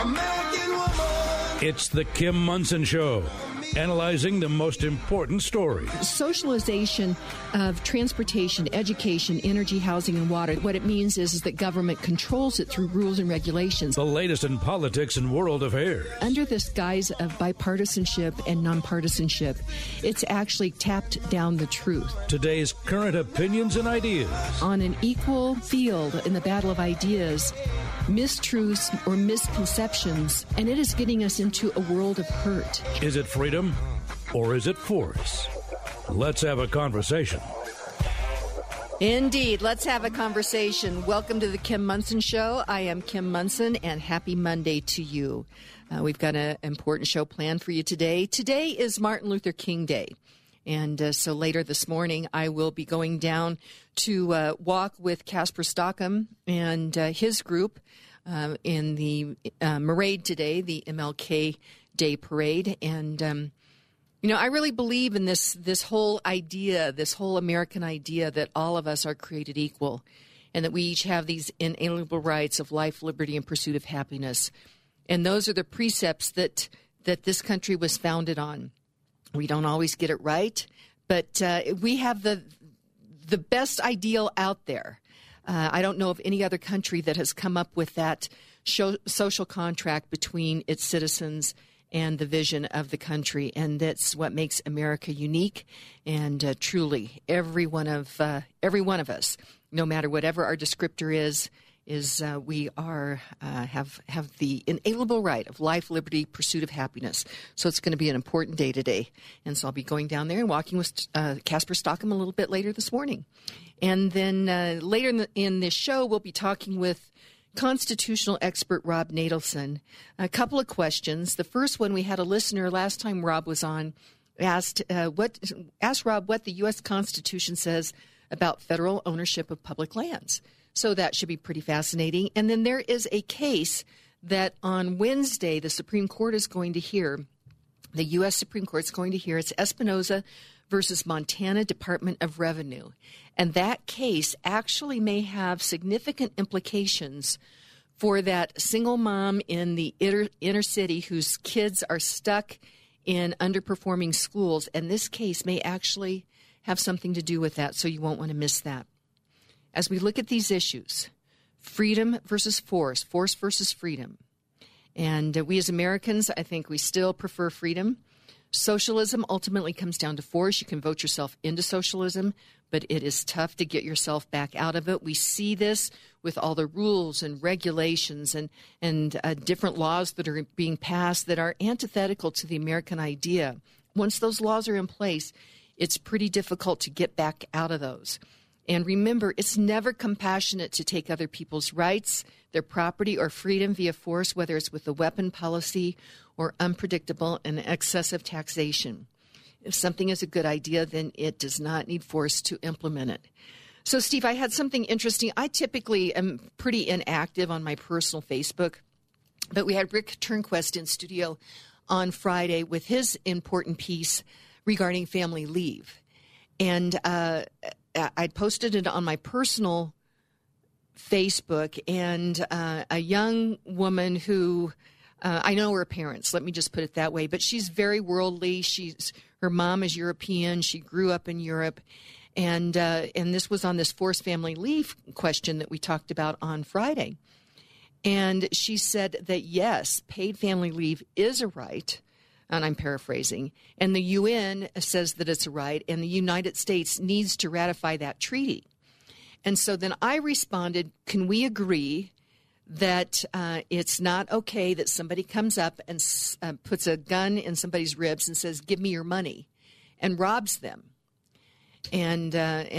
American woman. It's the Kim Monson Show, analyzing the most important stories. Socialization of transportation, education, energy, housing, and water. What it means is that government controls it through rules and regulations. The latest in politics and world affairs. Under this guise of bipartisanship and nonpartisanship, it's actually tapped down the truth. Today's current opinions and ideas. On an equal field in the battle of ideas, mistruths or misconceptions, and it is getting us into a world of hurt. Is it freedom or is it force? Let's have a conversation. Indeed. Let's have a conversation. Welcome to the Kim Monson Show. I am Kim Monson, and happy Monday to you. We've got an important show planned for you today. Today is Martin Luther King Day. And so later this morning, I will be going down to walk with Casper Stockham and his group in the parade today, the MLK Day Parade. And, I really believe in this whole idea, this whole American idea that all of us are created equal and that we each have these inalienable rights of life, liberty, and pursuit of happiness. And those are the precepts that this country was founded on. We don't always get it right, but we have the best ideal out there. I don't know of any other country that has come up with that social contract between its citizens and the vision of the country, and that's what makes America unique. And truly, every one of us, no matter whatever our descriptor is we are have the inalienable right of life, liberty, pursuit of happiness. So it's going to be an important day today, and so I'll be going down there and walking with Casper Stockham a little bit later this morning, and then later in this show we'll be talking with constitutional expert Rob Natelson. A couple of questions. The first one, we had a listener last time Rob was on asked Rob what the U.S. Constitution says about federal ownership of public lands. So that should be pretty fascinating. And then there is a case that on Wednesday the Supreme Court is going to hear. The U.S. Supreme Court is going to hear. It's Espinoza versus Montana Department of Revenue. And that case actually may have significant implications for that single mom in the inner city whose kids are stuck in underperforming schools. And this case may actually have something to do with that, so you won't want to miss that. As we look at these issues, freedom versus force versus freedom. And we as Americans, I think we still prefer freedom. Socialism ultimately comes down to force. You can vote yourself into socialism, but it is tough to get yourself back out of it. We see this with all the rules and regulations and different laws that are being passed that are antithetical to the American idea. Once those laws are in place, it's pretty difficult to get back out of those. And remember, it's never compassionate to take other people's rights, their property, or freedom via force, whether it's with a weapon policy or unpredictable and excessive taxation. If something is a good idea, then it does not need force to implement it. So, Steve, I had something interesting. I typically am pretty inactive on my personal Facebook, but we had Rick Turnquest in studio on Friday with his important piece regarding family leave. And I posted it on my personal Facebook, and a young woman who I know her parents, let me just put it that way, but she's very worldly. Her mom is European. She grew up in Europe, and this was on this forced family leave question that we talked about on Friday. And she said that yes, paid family leave is a right. And I'm paraphrasing, and the UN says that it's a right, and the United States needs to ratify that treaty. And so then I responded, can we agree that it's not okay that somebody comes up and puts a gun in somebody's ribs and says, give me your money, and robs them? And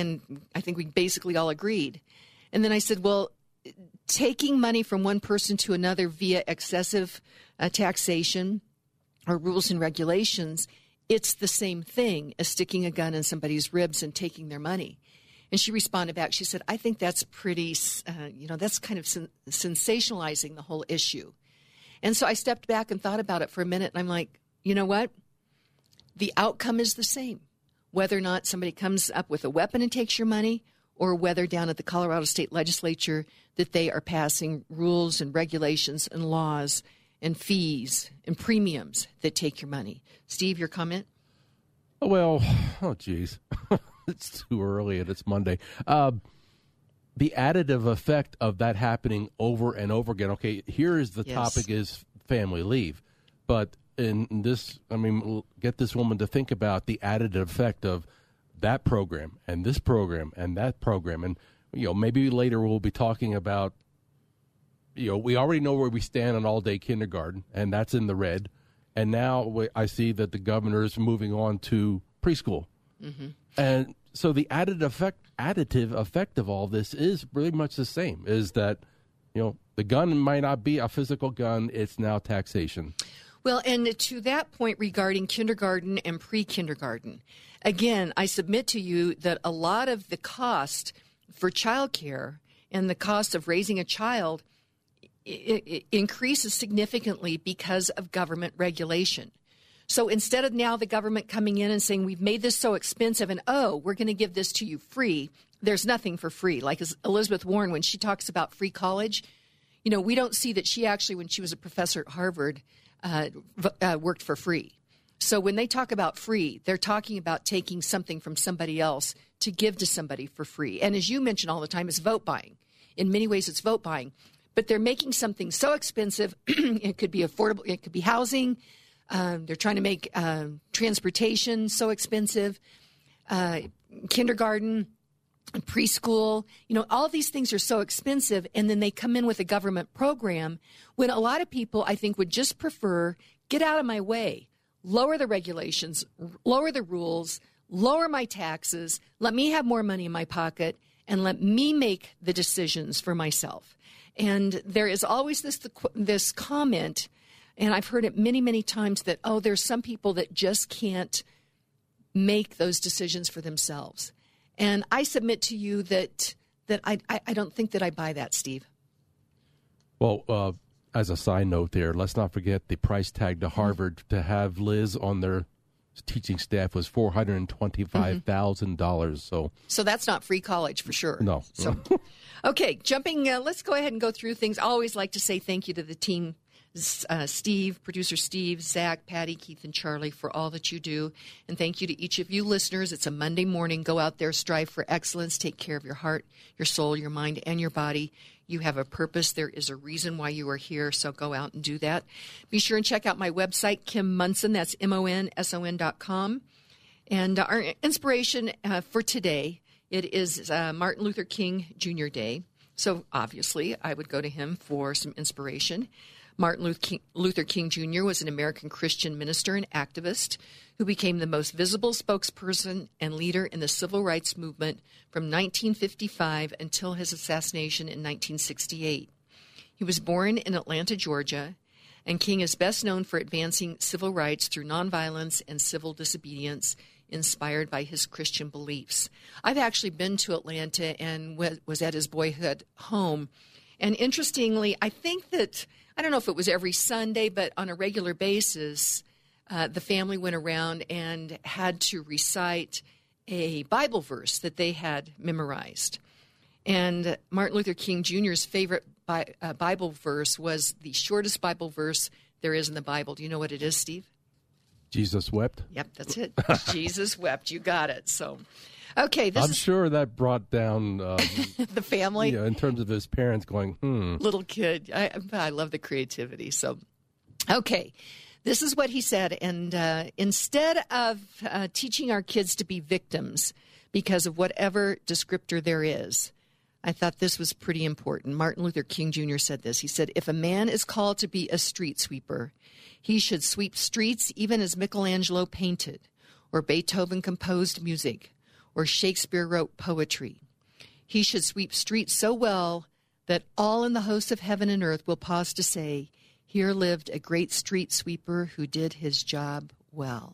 I think we basically all agreed. And then I said, well, taking money from one person to another via excessive taxation or rules and regulations, it's the same thing as sticking a gun in somebody's ribs and taking their money. And she responded back. She said, I think that's pretty, that's kind of sensationalizing the whole issue. And so I stepped back and thought about it for a minute, and I'm like, you know what? The outcome is the same, whether or not somebody comes up with a weapon and takes your money, or whether down at the Colorado State Legislature that they are passing rules and regulations and laws and fees and premiums that take your money. Steve, your comment? Well, geez. It's too early and it's Monday. The additive effect of that happening over and over again. Okay, here is the topic is family leave. But in this, get this woman to think about the additive effect of that program and this program and that program. And, maybe later we'll be talking about, we already know where we stand on all-day kindergarten, and that's in the red. And now I see that the governor is moving on to preschool. Mm-hmm. And so the additive effect of all this is pretty much the same, is that, the gun might not be a physical gun. It's now taxation. Well, and to that point regarding kindergarten and pre-kindergarten, again, I submit to you that a lot of the cost for childcare and the cost of raising a child it increases significantly because of government regulation. So instead of now the government coming in and saying, we've made this so expensive and, we're going to give this to you free, there's nothing for free. Like Elizabeth Warren, when she talks about free college, we don't see that she actually, when she was a professor at Harvard, worked for free. So when they talk about free, they're talking about taking something from somebody else to give to somebody for free. And as you mention all the time, it's vote buying. In many ways, it's vote buying. But they're making something so expensive, it could be affordable, it could be housing. They're trying to make transportation so expensive, kindergarten, preschool. All these things are so expensive, and then they come in with a government program when a lot of people, I think, would just prefer get out of my way, lower the regulations, lower the rules, lower my taxes, let me have more money in my pocket, and let me make the decisions for myself. And there is always this comment, and I've heard it many, many times that, there's some people that just can't make those decisions for themselves. And I submit to you that I don't think that I buy that, Steve. Well, as a side note there, let's not forget the price tag to Harvard to have Liz on their teaching staff was $425,000. So that's not free college for sure. No. So, okay, let's go ahead and go through things. I always like to say thank you to the team. Steve, producer Steve, Zach, Patty, Keith, and Charlie for all that you do. And thank you to each of you listeners. It's a Monday morning. Go out there, strive for excellence. Take care of your heart, your soul, your mind, and your body. You have a purpose. There is a reason why you are here, so go out and do that. Be sure and check out my website, Kim Monson. That's MONSON.com. And our inspiration for today, it is Martin Luther King Jr. Day. So obviously, I would go to him for some inspiration. Martin Luther King Jr. was an American Christian minister and activist who became the most visible spokesperson and leader in the civil rights movement from 1955 until his assassination in 1968. He was born in Atlanta, Georgia, and King is best known for advancing civil rights through nonviolence and civil disobedience inspired by his Christian beliefs. I've actually been to Atlanta and was at his boyhood home. And interestingly, I think that I don't know if it was every Sunday, but on a regular basis, the family went around and had to recite a Bible verse that they had memorized. And Martin Luther King Jr.'s favorite Bible verse was the shortest Bible verse there is in the Bible. Do you know what it is, Steve? Jesus wept? Yep, that's it. Jesus wept. You got it. So, okay. I'm sure that brought down the family. In terms of his parents going, Little kid. I love the creativity. So, okay. This is what he said. And instead of teaching our kids to be victims because of whatever descriptor there is, I thought this was pretty important. Martin Luther King Jr. said this. He said, if a man is called to be a street sweeper, he should sweep streets even as Michelangelo painted, or Beethoven composed music, or Shakespeare wrote poetry. He should sweep streets so well that all in the hosts of heaven and earth will pause to say, here lived a great street sweeper who did his job well.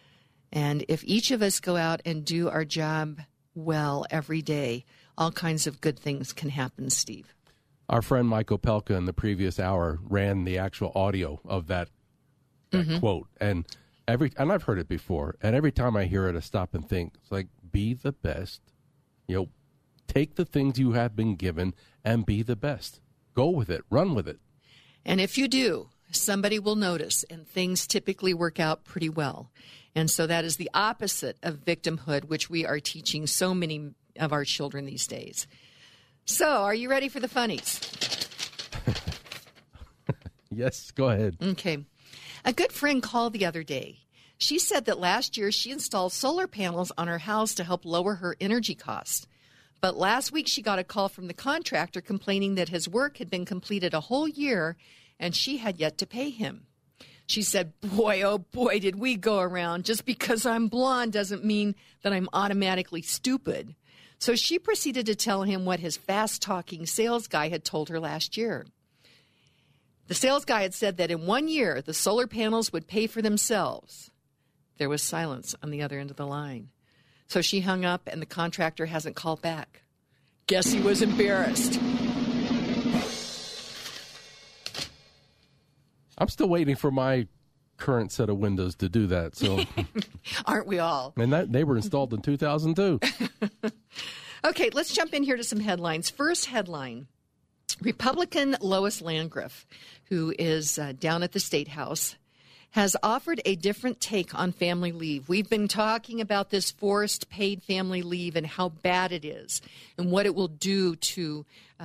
And if each of us go out and do our job well every day, all kinds of good things can happen, Steve. Our friend Mike Opelka in the previous hour ran the actual audio of that quote. And I've heard it before. And every time I hear it, I stop and think, it's like, be the best. Take the things you have been given and be the best. Go with it. Run with it. And if you do, somebody will notice, and things typically work out pretty well. And so that is the opposite of victimhood, which we are teaching so many of our children these days. So, are you ready for the funnies? Yes, go ahead. Okay. A good friend called the other day. She said that last year she installed solar panels on her house to help lower her energy costs. But last week she got a call from the contractor complaining that his work had been completed a whole year and she had yet to pay him. She said, boy, oh boy, did we go around. Just because I'm blonde doesn't mean that I'm automatically stupid. So she proceeded to tell him what his fast-talking sales guy had told her last year. The sales guy had said that in 1 year, the solar panels would pay for themselves. There was silence on the other end of the line. So she hung up, and the contractor hasn't called back. Guess he was embarrassed. I'm still waiting for my current set of windows to do that. So, aren't we all? And they were installed in 2002. Okay, let's jump in here to some headlines. First headline. Republican Lois Landgraf, who is down at the State House, has offered a different take on family leave. We've been talking about this forced paid family leave and how bad it is and what it will do to,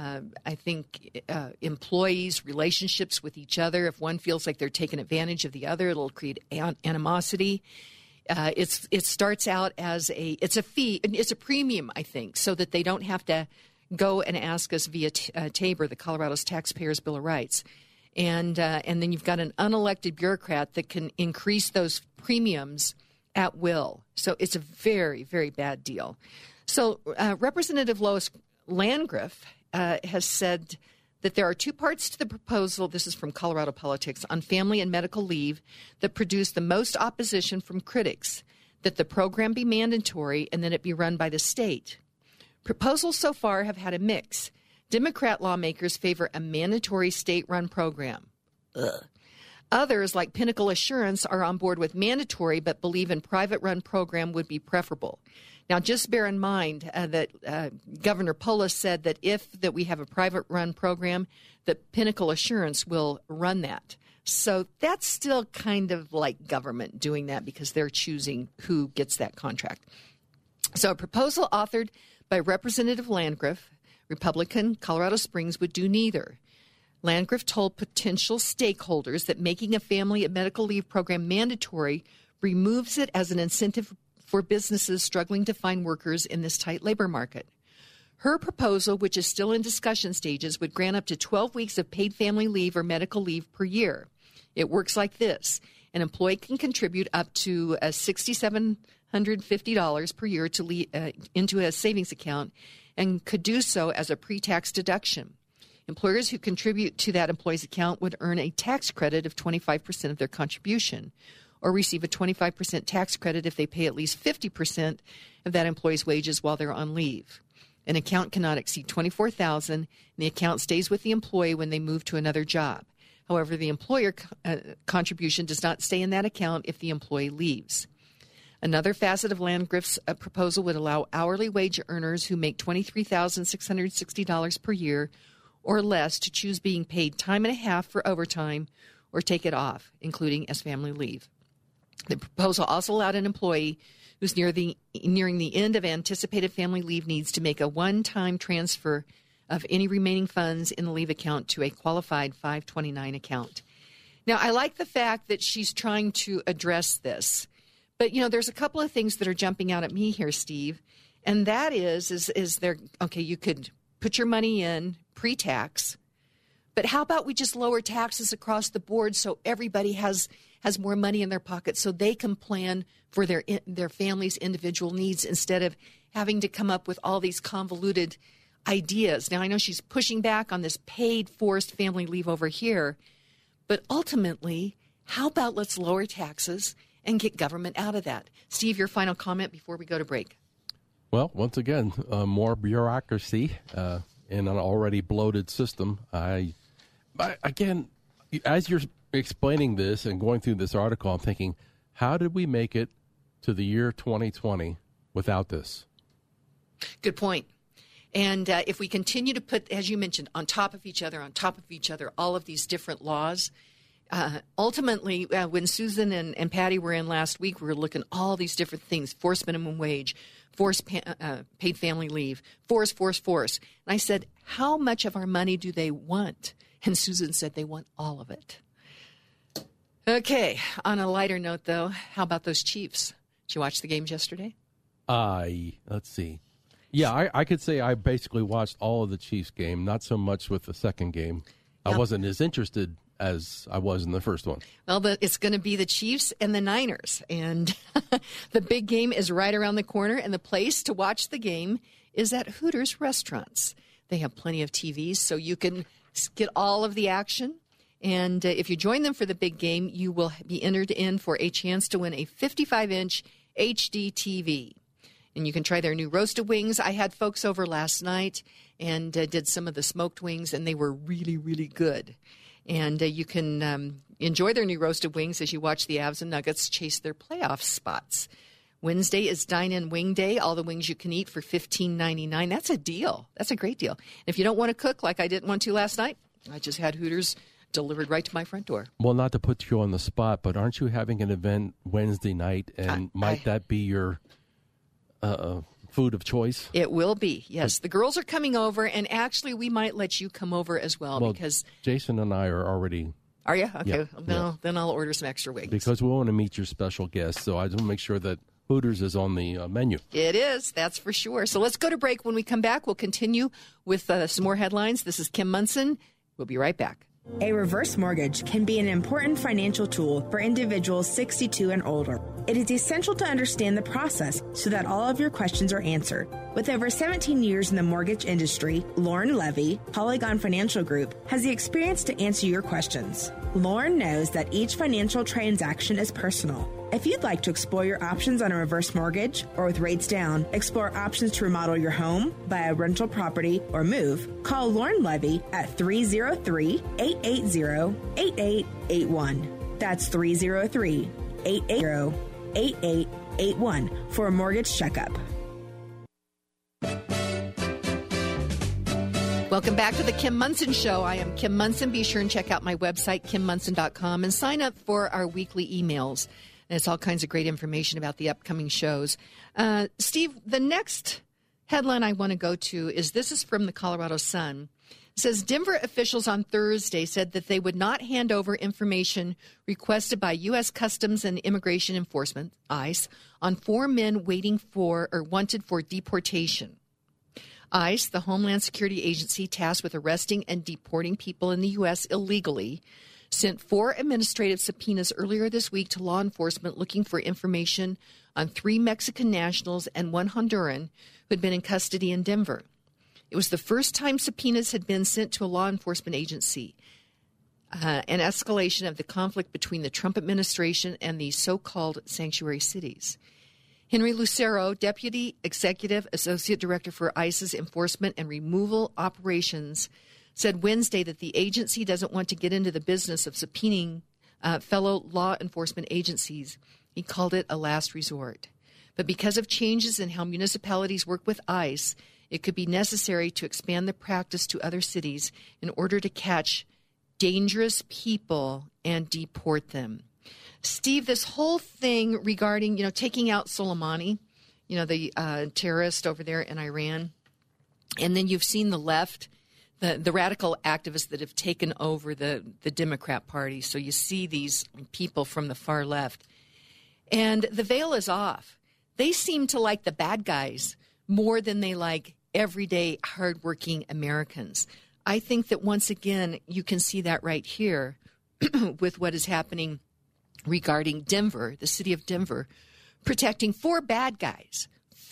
employees' relationships with each other. If one feels like they're taking advantage of the other, it'll create animosity. It starts out as it's a fee, it's a premium, I think, so that they don't have to go and ask us via TABOR, the Colorado's Taxpayers Bill of Rights. And then you've got an unelected bureaucrat that can increase those premiums at will. So it's a very, very bad deal. So Representative Lois Landgraf has said that there are two parts to the proposal, this is from Colorado Politics, on family and medical leave that produce the most opposition from critics, that the program be mandatory and then it be run by the state. Proposals so far have had a mix. Democrat lawmakers favor a mandatory state-run program. Ugh. Others, like Pinnacle Assurance, are on board with mandatory but believe a private-run program would be preferable. Now, just bear in mind that Governor Polis said that if we have a private-run program, that Pinnacle Assurance will run that. So that's still kind of like government doing that because they're choosing who gets that contract. So a proposal authored by Representative Landgraf, Republican, Colorado Springs, would do neither. Landgraf told potential stakeholders that making a family and medical leave program mandatory removes it as an incentive for businesses struggling to find workers in this tight labor market. Her proposal, which is still in discussion stages, would grant up to 12 weeks of paid family leave or medical leave per year. It works like this. An employee can contribute up to $6,750 per year into a savings account and could do so as a pre-tax deduction. Employers who contribute to that employee's account would earn a tax credit of 25% of their contribution or receive a 25% tax credit if they pay at least 50% of that employee's wages while they're on leave. An account cannot exceed $24,000, and the account stays with the employee when they move to another job. However, the employer contribution does not stay in that account if the employee leaves. Another facet of Landgraf's proposal would allow hourly wage earners who make $23,660 per year or less to choose being paid time and a half for overtime or take it off, including as family leave. The proposal also allowed an employee who's nearing the end of anticipated family leave needs to make a one-time transfer of any remaining funds in the leave account to a qualified 529 account. Now, I like the fact that she's trying to address this. But, there's a couple of things that are jumping out at me here, Steve. And that is there, okay, you could put your money in pre-tax, but how about we just lower taxes across the board so everybody has more money in their pocket so they can plan for their family's individual needs instead of having to come up with all these convoluted ideas. Now, I know she's pushing back on this paid forced family leave over here, but ultimately, how about let's lower taxes and get government out of that? Steve, your final comment before we go to break. Well, once again, more bureaucracy in an already bloated system. Again, as you're explaining this and going through this article, I'm thinking, how did we make it to the year 2020 without this? Good point. And if we continue to put, as you mentioned, on top of each other, all of these different laws, Ultimately, when Susan and Patty were in last week, we were looking at all these different things: forced minimum wage, forced paid family leave, force. And I said, how much of our money do they want? And Susan said they want all of it. Okay, on a lighter note, though, how about those Chiefs? Did you watch the games yesterday? Let's see. Yeah, I could say I basically watched all of the Chiefs game, not so much with the second game. Yep. I wasn't as interested as I was in the first one. Well, it's going to be the Chiefs and the Niners, and the big game is right around the corner, and the place to watch the game is at Hooters Restaurants. They have plenty of TVs, so you can get all of the action. And if you join them for the big game, you will be entered in for a chance to win a 55-inch HD TV. And you can try their new roasted wings. I had folks over last night and did some of the smoked wings, and they were really, really good. And you can enjoy their new roasted wings as you watch the Avs and Nuggets chase their playoff spots. Wednesday is Dine-In Wing Day. All the wings you can eat for $15.99. That's a deal. That's a great deal. And if you don't want to cook like I didn't want to last night, I just had Hooters delivered right to my front door. Well, not to put you on the spot, but aren't you having an event Wednesday night, and might that be your food of choice? It will be, yes. The girls are coming over, and actually we might let you come over as well because Jason and I are already... Are you? Okay, yeah, then I'll order some extra wings. Because we want to meet your special guests, so I just want to make sure that Hooters is on the menu. It is, that's for sure. So let's go to break. When we come back, we'll continue with some more headlines. This is Kim Monson. We'll be right back. A reverse mortgage can be an important financial tool for individuals 62 and older. It is essential to understand the process so that all of your questions are answered. With over 17 years in the mortgage industry, Lauren Levy, Polygon Financial Group, has the experience to answer your questions. Lauren knows that each financial transaction is personal. If you'd like to explore your options on a reverse mortgage or with rates down, explore options to remodel your home, buy a rental property, or move, call Lauren Levy at 303-880-8881. That's 303-880-8881 for a mortgage checkup. Welcome back to the Kim Monson Show. I am Kim Monson. Be sure and check out my website, kimmonson.com, and sign up for our weekly emails. And it's all kinds of great information about the upcoming shows. Steve, the next headline I want to go to is from the Colorado Sun. It says Denver officials on Thursday said that they would not hand over information requested by U.S. Customs and Immigration Enforcement, ICE, on 4 men waiting for or wanted for deportation. ICE, the Homeland Security Agency tasked with arresting and deporting people in the U.S. illegally, sent 4 administrative subpoenas earlier this week to law enforcement looking for information on 3 Mexican nationals and 1 Honduran who had been in custody in Denver. It was the first time subpoenas had been sent to a law enforcement agency, an escalation of the conflict between the Trump administration and the so-called sanctuary cities. Henry Lucero, Deputy Executive Associate Director for ICE's Enforcement and Removal Operations, said Wednesday that the agency doesn't want to get into the business of subpoenaing fellow law enforcement agencies. He called it a last resort. But because of changes in how municipalities work with ICE, it could be necessary to expand the practice to other cities in order to catch dangerous people and deport them. Steve, this whole thing regarding, taking out Soleimani, the terrorist over there in Iran, and then you've seen the left, the radical activists that have taken over the Democrat Party. So you see these people from the far left. And the veil is off. They seem to like the bad guys more than they like everyday, hardworking Americans. I think that once again, you can see that right here with what is happening regarding Denver, the city of Denver, protecting 4 bad guys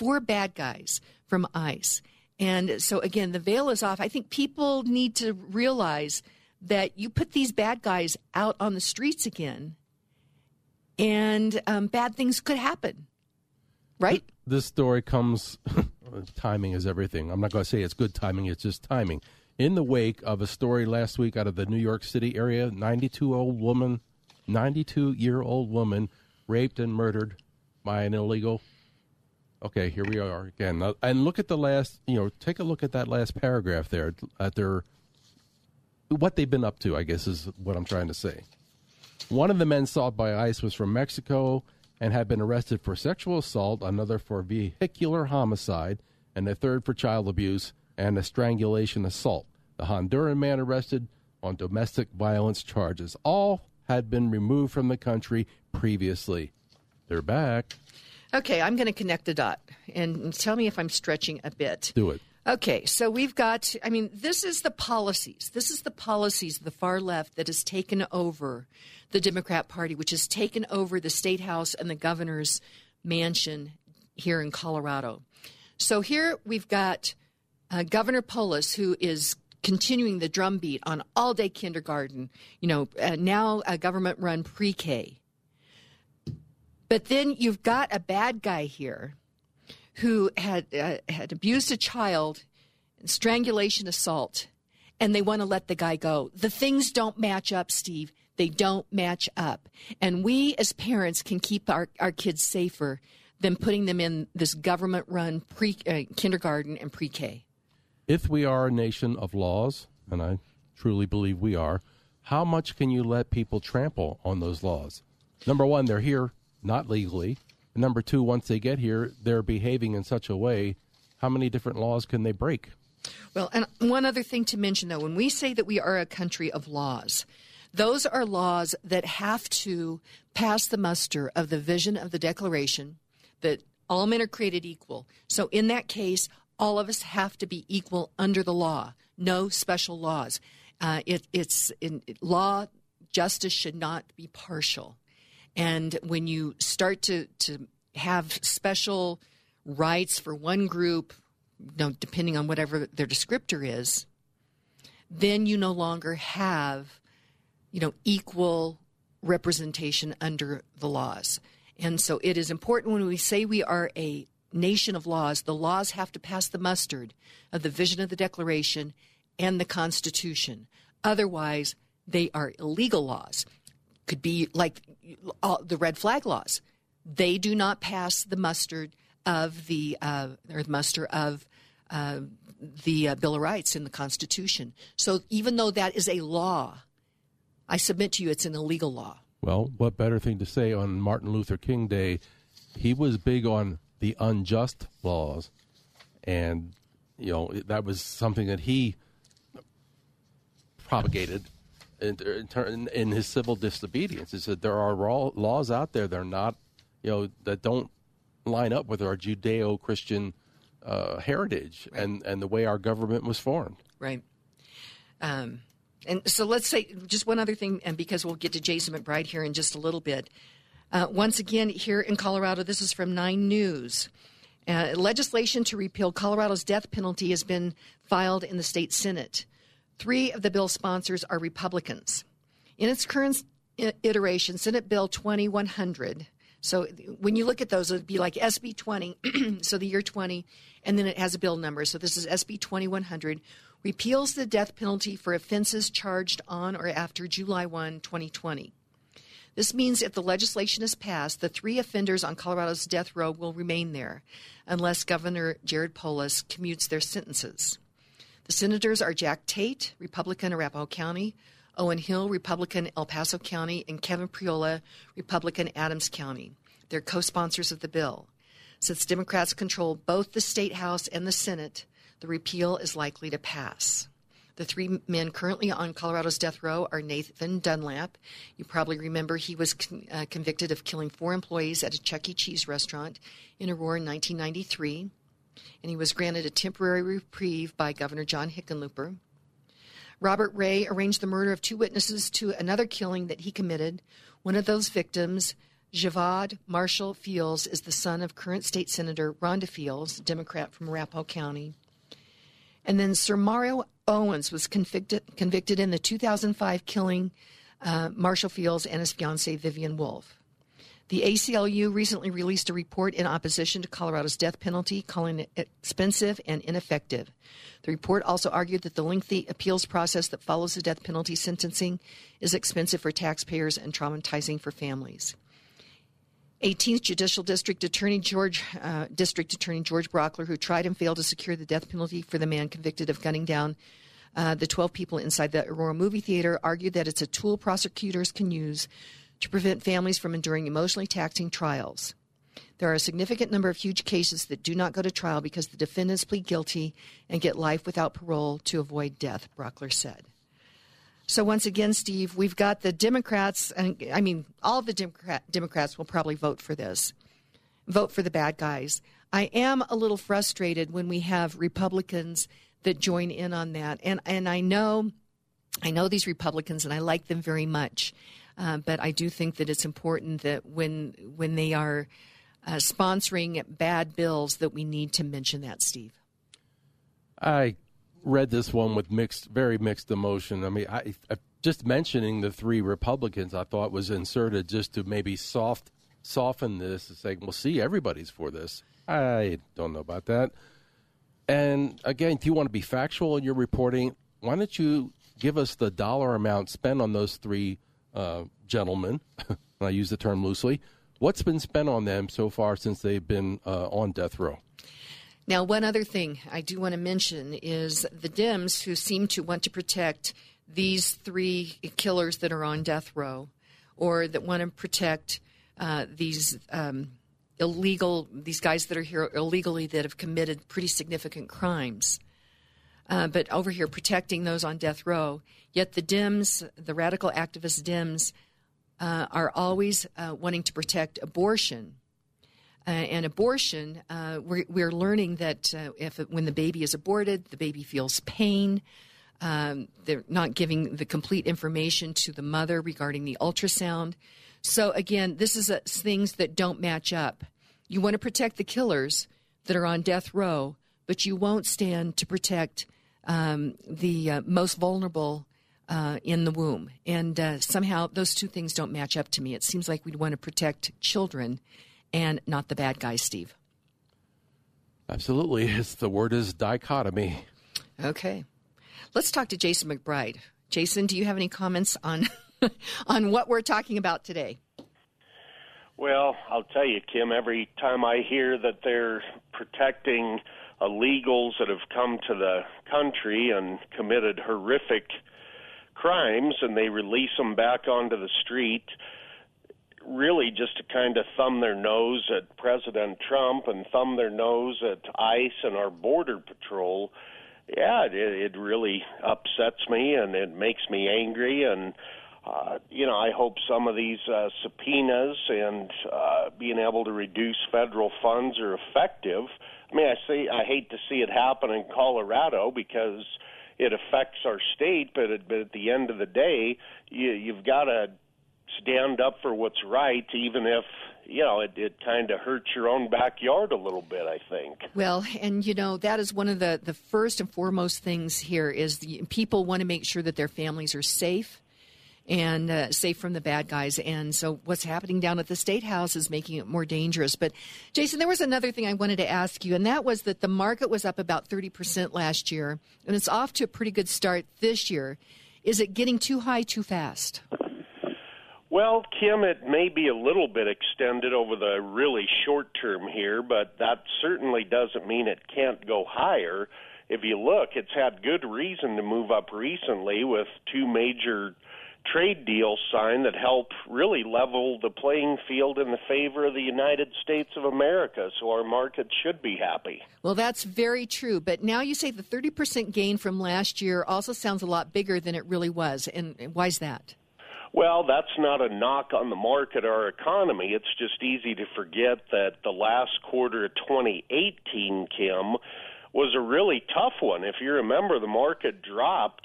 from ICE. And so, again, the veil is off. I think people need to realize that you put these bad guys out on the streets again, and bad things could happen, right? This story comes, timing is everything. I'm not going to say it's good timing, it's just timing. In the wake of a story last week out of the New York City area, 92-year-old woman raped and murdered by an illegal. Okay, here we are again. And look at the last, take a look at that last paragraph there, at what they've been up to, I guess is what I'm trying to say. One of the men sought by ICE was from Mexico and had been arrested for sexual assault, another for vehicular homicide, and a third for child abuse and a strangulation assault. The Honduran man arrested on domestic violence charges. All had been removed from the country previously. They're back. Okay, I'm going to connect the dot and tell me if I'm stretching a bit. Do it. Okay, so we've got, this is the policies. This is the policies of the far left that has taken over the Democrat Party, which has taken over the State House and the governor's mansion here in Colorado. So here we've got Governor Polis, who is continuing the drumbeat on all-day kindergarten, now a government-run pre-K. But then you've got a bad guy here who had abused a child, strangulation, assault, and they want to let the guy go. The things don't match up, Steve. They don't match up. And we as parents can keep our kids safer than putting them in this government-run kindergarten and pre-K. If we are a nation of laws, and I truly believe we are, how much can you let people trample on those laws? Number one, they're here not legally. And number two, once they get here, they're behaving in such a way, how many different laws can they break? Well, and one other thing to mention, though, when we say that we are a country of laws, those are laws that have to pass the muster of the vision of the Declaration that all men are created equal. So in that case, all of us have to be equal under the law, no special laws. It's in law, justice should not be partial. And when you start to have special rights for one group, depending on whatever their descriptor is, then you no longer have, equal representation under the laws. And so it is important when we say we are a nation of laws, the laws have to pass the mustard of the vision of the Declaration and the Constitution. Otherwise, they are illegal laws. Could be like the red flag laws. They do not pass the mustard of the Bill of Rights in the Constitution. So even though that is a law, I submit to you it's an illegal law. Well, what better thing to say on Martin Luther King Day? He was big on the unjust laws, and that was something that he propagated in his civil disobedience. He said there are laws out there that are not, that don't line up with our Judeo-Christian heritage, right, and the way our government was formed. Right. And so let's say just one other thing, and because we'll get to Jason McBride here in just a little bit. Once again, here in Colorado, this is from 9 News. Legislation to repeal Colorado's death penalty has been filed in the state Senate. 3 of the bill sponsors are Republicans. In its current iteration, Senate Bill 2100. So when you look at those, it would be like SB 20, so the year 20, and then it has a bill number. So this is SB 2100, repeals the death penalty for offenses charged on or after July 1, 2020. This means if the legislation is passed, the 3 offenders on Colorado's death row will remain there unless Governor Jared Polis commutes their sentences. The senators are Jack Tate, Republican, Arapahoe County, Owen Hill, Republican, El Paso County, and Kevin Priola, Republican, Adams County. They're co-sponsors of the bill. Since Democrats control both the State House and the Senate, the repeal is likely to pass. The 3 men currently on Colorado's death row are Nathan Dunlap. You probably remember he was convicted of killing 4 employees at a Chuck E. Cheese restaurant in Aurora in 1993. And he was granted a temporary reprieve by Governor John Hickenlooper. Robert Ray arranged the murder of 2 witnesses to another killing that he committed. One of those victims, Javad Marshall Fields, is the son of current state senator Rhonda Fields, Democrat from Arapahoe County. And then Sir Mario Owens was convicted in the 2005 killing Marshall Fields and his fiancée Vivian Wolf. The ACLU recently released a report in opposition to Colorado's death penalty, calling it expensive and ineffective. The report also argued that the lengthy appeals process that follows the death penalty sentencing is expensive for taxpayers and traumatizing for families. 18th Judicial District Attorney George Brockler, who tried and failed to secure the death penalty for the man convicted of gunning down The 12 people inside the Aurora movie theater argued that it's a tool prosecutors can use to prevent families from enduring emotionally taxing trials. There are a significant number of huge cases that do not go to trial because the defendants plead guilty and get life without parole to avoid death, Brockler said. So once again, Steve, we've got the Democrats, and I mean, all the Democrats will probably vote for this, vote for the bad guys. I am a little frustrated when we have Republicans that join in on that. And I know these Republicans, and I like them very much. But I do think that it's important that when they are sponsoring bad bills that we need to mention that, Steve. I read this one with very mixed emotion. I mean, I just mentioning the three Republicans I thought was inserted just to maybe soften this and say, well, see, everybody's for this. I don't know about that. And again, if you want to be factual in your reporting, why don't you give us the dollar amount spent on those three gentlemen, and I use the term loosely. What's been spent on them so far since they've been on death row? Now, one other thing I do want to mention is the Dems who seem to want to protect these three killers that are on death row, or that want to protect these guys that are here illegally that have committed pretty significant crimes. But over here protecting those on death row. Yet the Dems, the radical activist Dems, are always wanting to protect abortion. And abortion, we're learning that when the baby is aborted, the baby feels pain. They're not giving the complete information to the mother regarding the ultrasound. So again, this is things that don't match up. You want to protect the killers that are on death row, but you won't stand to protect the most vulnerable in the womb. And somehow those two things don't match up to me. It seems like we'd want to protect children and not the bad guys, Steve. Absolutely. The word is dichotomy. Okay. Let's talk to Jason McBride. Jason, do you have any comments on on what we're talking about today? Well, I'll tell you, Kim, every time I hear that they're protecting illegals that have come to the country and committed horrific crimes and they release them back onto the street, really just to kind of thumb their nose at President Trump and thumb their nose at ICE and our Border Patrol, yeah, it really upsets me and it makes me angry. And I hope some of these subpoenas and being able to reduce federal funds are effective. I mean, I hate to see it happen in Colorado because it affects our state, but at the end of the day, you've got to stand up for what's right, even if, it kind of hurts your own backyard a little bit, I think. Well, and, that is one of the first and foremost things here is people want to make sure that their families are safe and safe from the bad guys. And so what's happening down at the State House is making it more dangerous. But, Jason, there was another thing I wanted to ask you, and that was that the market was up about 30% last year, and it's off to a pretty good start this year. Is it getting too high too fast? Well, Kim, it may be a little bit extended over the really short term here, but that certainly doesn't mean it can't go higher. If you look, it's had good reason to move up recently with two major trade deals signed that help really level the playing field in the favor of the United States of America, so our market should be happy. Well, that's very true, but now you say the 30% gain from last year also sounds a lot bigger than it really was, and why is that? Well, that's not a knock on the market or our economy. It's just easy to forget that the last quarter of 2018, Kim, was a really tough one. If you remember, the market dropped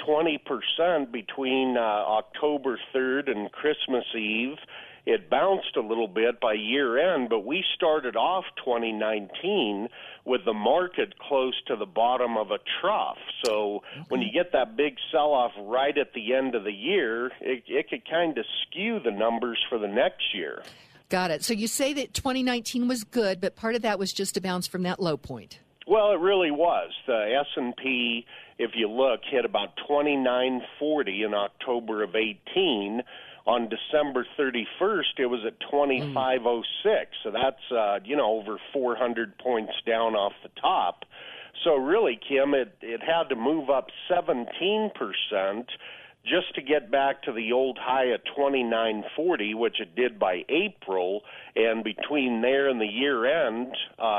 20% between October 3rd and Christmas Eve. It bounced a little bit by year end, but we started off 2019 with the market close to the bottom of a trough. So when you get that big sell-off right at the end of the year, it could kind of skew the numbers for the next year. Got it. So you say that 2019 was good, but part of that was just a bounce from that low point. Well, it really was. The S&P, if you look, hit about 2940 in October of 18. On December 31st, it was at 2506. So that's, over 400 points down off the top. So really, Kim, it had to move up 17% just to get back to the old high of 29.40, which it did by April. And between there and the year-end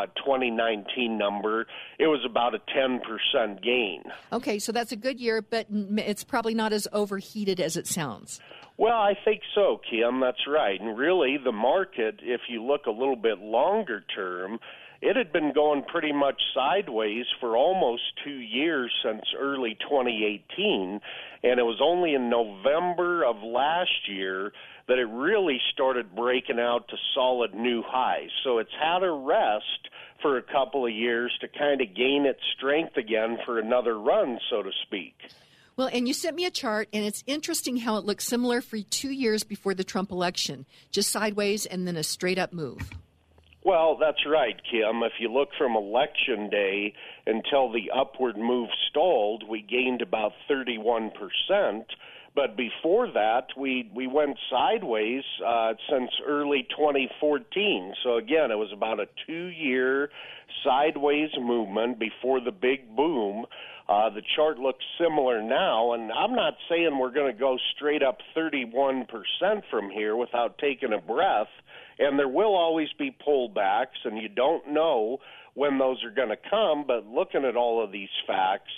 2019 number, it was about a 10% gain. Okay, so that's a good year, but it's probably not as overheated as it sounds. Well, I think so, Kim. That's right. And really, the market, if you look a little bit longer term, it had been going pretty much sideways for almost 2 years since early 2018, and it was only in November of last year that it really started breaking out to solid new highs. So it's had a rest for a couple of years to kind of gain its strength again for another run, so to speak. Well, and you sent me a chart, and it's interesting how it looks similar for 2 years before the Trump election, just sideways and then a straight-up move. Well, that's right, Kim. If you look from Election Day until the upward move stalled, we gained about 31%. But before that, we went sideways since early 2014. So, again, it was about a 2-year sideways movement before the big boom. The chart looks similar now, and I'm not saying we're going to go straight up 31% from here without taking a breath. And there will always be pullbacks, and you don't know when those are going to come. But looking at all of these facts,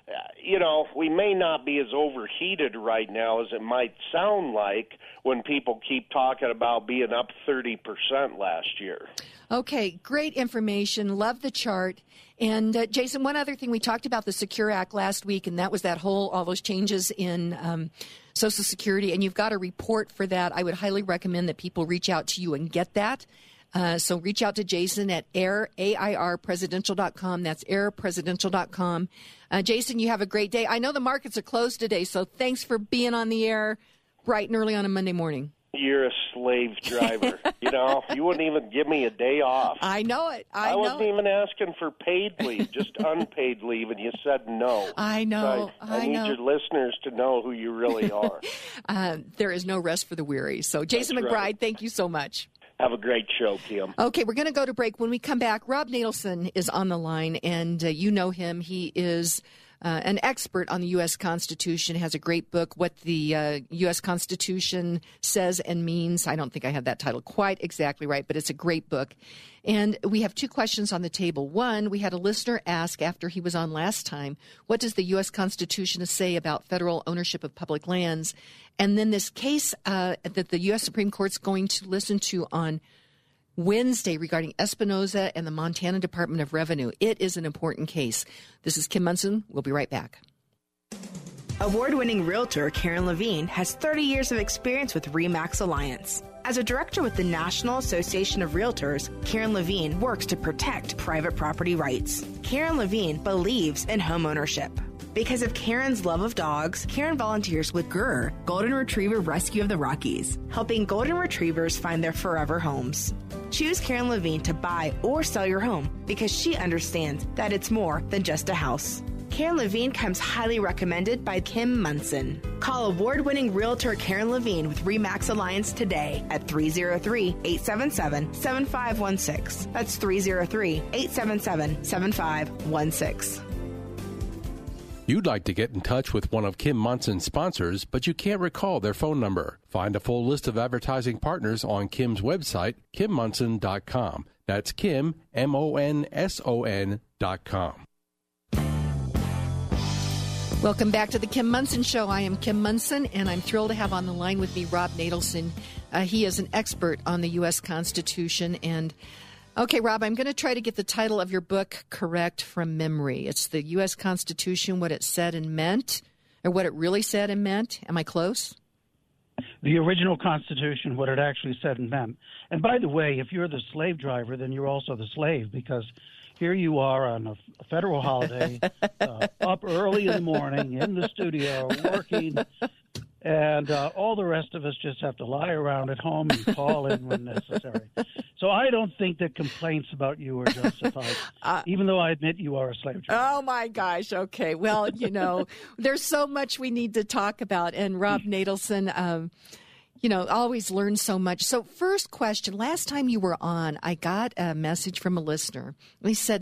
we may not be as overheated right now as it might sound like when people keep talking about being up 30% last year. Okay, great information. Love the chart. And Jason, one other thing, we talked about the Secure Act last week, and that was all those changes in Social Security, and you've got a report for that. I would highly recommend that people reach out to you and get that. So reach out to Jason at airpresidential.com. That's airpresidential.com. Jason, you have a great day. I know the markets are closed today, so thanks for being on the air bright and early on a Monday morning. You're a slave driver. You wouldn't even give me a day off. I know it. I wasn't even asking for paid leave, just unpaid leave, and you said no. I know. So I need your listeners to know who you really are. There is no rest for the weary. So, Jason McBride, right. Thank you so much. Have a great show, Kim. Okay, we're going to go to break. When we come back, Rob Natelson is on the line, and you know him. He is an expert on the U.S. Constitution, has a great book, What the U.S. Constitution Says and Means. I don't think I have that title quite exactly right, but it's a great book. And we have 2 questions on the table. One, we had a listener ask after he was on last time, what does the U.S. Constitution say about federal ownership of public lands? And then this case that the U.S. Supreme Court's going to listen to on Wednesday regarding Espinoza and the Montana Department of Revenue. It is an important case. This is Kim Monson. We'll be right back. Award-winning realtor Karen Levine has 30 years of experience with RE/MAX Alliance. As a director with the National Association of Realtors, Karen Levine works to protect private property rights. Karen Levine believes in home ownership. Because of Karen's love of dogs, Karen volunteers with GRR, Golden Retriever Rescue of the Rockies, helping golden retrievers find their forever homes. Choose Karen Levine to buy or sell your home because she understands that it's more than just a house. Karen Levine comes highly recommended by Kim Monson. Call award-winning realtor Karen Levine with RE/MAX Alliance today at 303-877-7516. That's 303-877-7516. You'd like to get in touch with one of Kim Monson's sponsors, but you can't recall their phone number. Find a full list of advertising partners on Kim's website, KimMonson.com. That's Kim, MONSON.com. Welcome back to the Kim Monson Show. I am Kim Monson, and I'm thrilled to have on the line with me Rob Natelson. He is an expert on the U.S. Constitution. And, okay, Rob, I'm going to try to get the title of your book correct from memory. It's the U.S. Constitution, What It Said and Meant, or What It Really Said and Meant. Am I close? The original Constitution, what it actually said and meant. And by the way, if you're the slave driver, then you're also the slave, because here you are on a federal holiday, up early in the morning in the studio working, and all the rest of us just have to lie around at home and call in when necessary. So I don't think that complaints about you are justified, even though I admit you are a slave driver. Oh, my gosh. Okay. Well, there's so much we need to talk about. And Rob Natelson, always learn so much. So first question, last time you were on, I got a message from a listener. He said,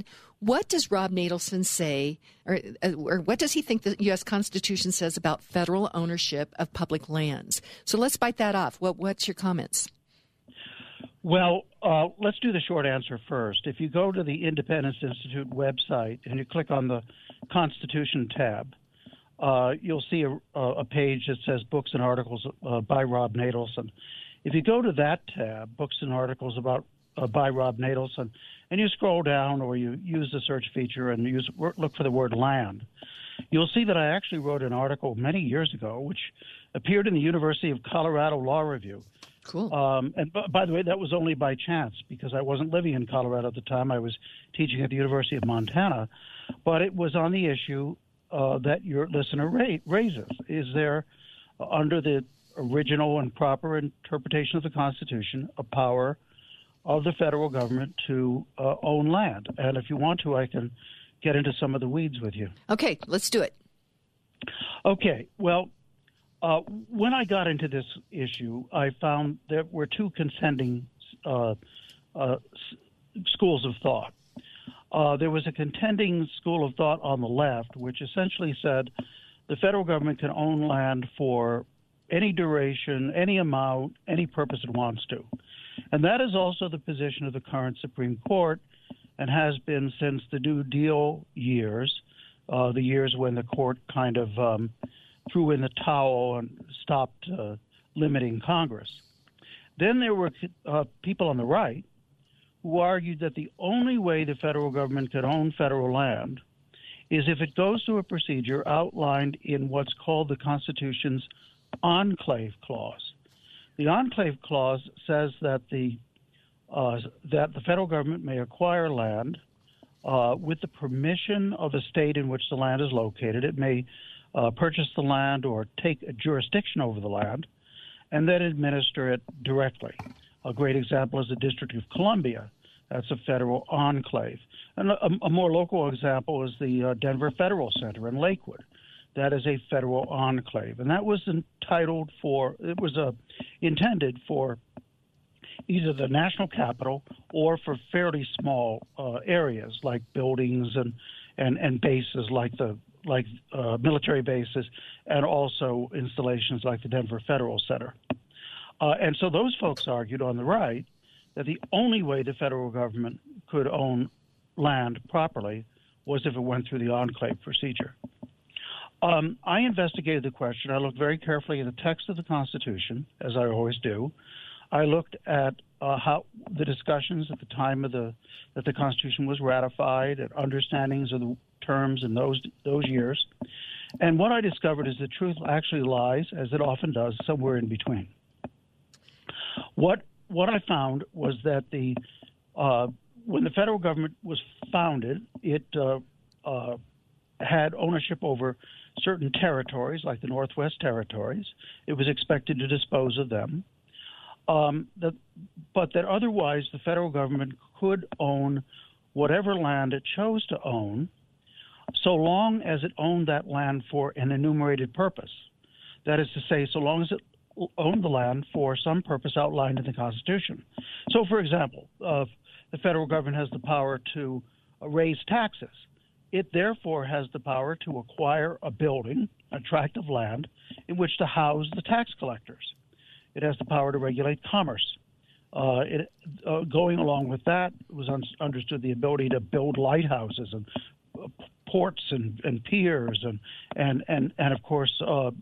What does Rob Natelson say, or what does he think the U.S. Constitution says about federal ownership of public lands? So let's bite that off. What's your comments? Well, let's do the short answer first. If you go to the Independence Institute website and you click on the Constitution tab, you'll see a page that says Books and Articles by Rob Natelson. If you go to that tab, Books and Articles by Rob Natelson, and you scroll down or you use the search feature and look for the word land, you'll see that I actually wrote an article many years ago which appeared in the University of Colorado Law Review. Cool. And by the way, that was only by chance because I wasn't living in Colorado at the time. I was teaching at the University of Montana. But it was on the issue that your listener raises. Is there, under the original and proper interpretation of the Constitution, a power of the federal government to own land? And if you want to, I can get into some of the weeds with you. Okay, let's do it. Okay, well, when I got into this issue, I found there were two contending schools of thought. There was a contending school of thought on the left, which essentially said the federal government can own land for any duration, any amount, any purpose it wants to. And that is also the position of the current Supreme Court and has been since the New Deal years, the years when the court kind of threw in the towel and stopped limiting Congress. Then there were people on the right who argued that the only way the federal government could own federal land is if it goes through a procedure outlined in what's called the Constitution's Enclave Clause. The Enclave Clause says that the federal government may acquire land with the permission of the state in which the land is located. It may purchase the land or take a jurisdiction over the land and then administer it directly. A great example is the District of Columbia. That's a federal enclave. And a more local example is the Denver Federal Center in Lakewood. That is a federal enclave. And that was intended for either the national capital or for fairly small areas like buildings and bases like military bases and also installations like the Denver Federal Center. And so those folks argued on the right that the only way the federal government could own land properly was if it went through the enclave procedure. I investigated the question. I looked very carefully at the text of the Constitution, as I always do. I looked at how the discussions at the time that the Constitution was ratified and understandings of the terms in those years. And what I discovered is the truth actually lies, as it often does, somewhere in between. What I found was that when the federal government was founded, it had ownership over certain territories, like the Northwest Territories. It was expected to dispose of them. But that otherwise the federal government could own whatever land it chose to own, so long as it owned that land for an enumerated purpose. That is to say, so long as it owned the land for some purpose outlined in the Constitution. So, for example, the federal government has the power to raise taxes. It therefore has the power to acquire a building, a tract of land, in which to house the tax collectors. It has the power to regulate commerce. Going along with that was understood the ability to build lighthouses and ports and piers and of course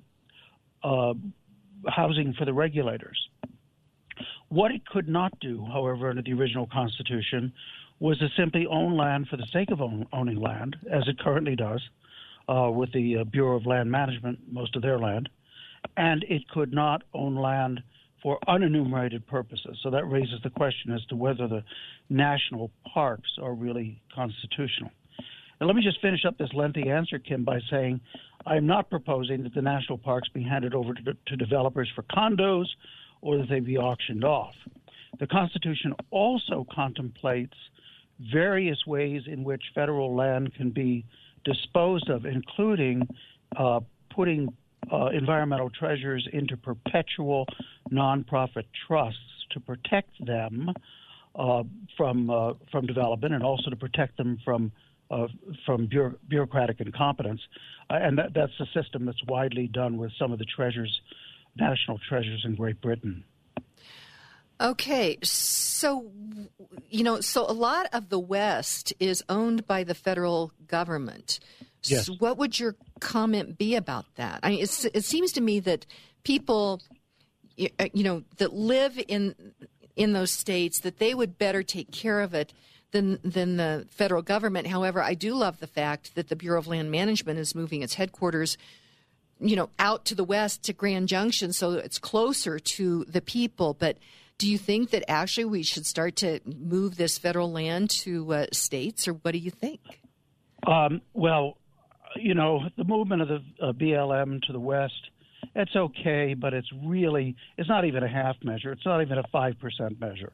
housing for the regulators. What it could not do, however, under the original Constitution, was to simply own land for the sake of owning land, as it currently does with the Bureau of Land Management, most of their land, and it could not own land for unenumerated purposes. So that raises the question as to whether the national parks are really constitutional. And let me just finish up this lengthy answer, Kim, by saying I'm not proposing that the national parks be handed over to developers for condos or that they be auctioned off. The Constitution also contemplates various ways in which federal land can be disposed of, including putting environmental treasures into perpetual nonprofit trusts to protect them from development and also to protect them from from bureaucratic incompetence, and that's a system that's widely done with some of the national treasures in Great Britain. Okay, so a lot of the West is owned by the federal government. Yes. So what would your comment be about that? I mean, it seems to me that people, that live in those states, that they would better take care of it than the federal government. However, I do love the fact that the Bureau of Land Management is moving its headquarters, out to the west to Grand Junction, so it's closer to the people. But do you think that actually we should start to move this federal land to states, or what do you think? Well, the movement of the BLM to the west, it's okay, but it's not even a half measure. It's not even a 5% measure.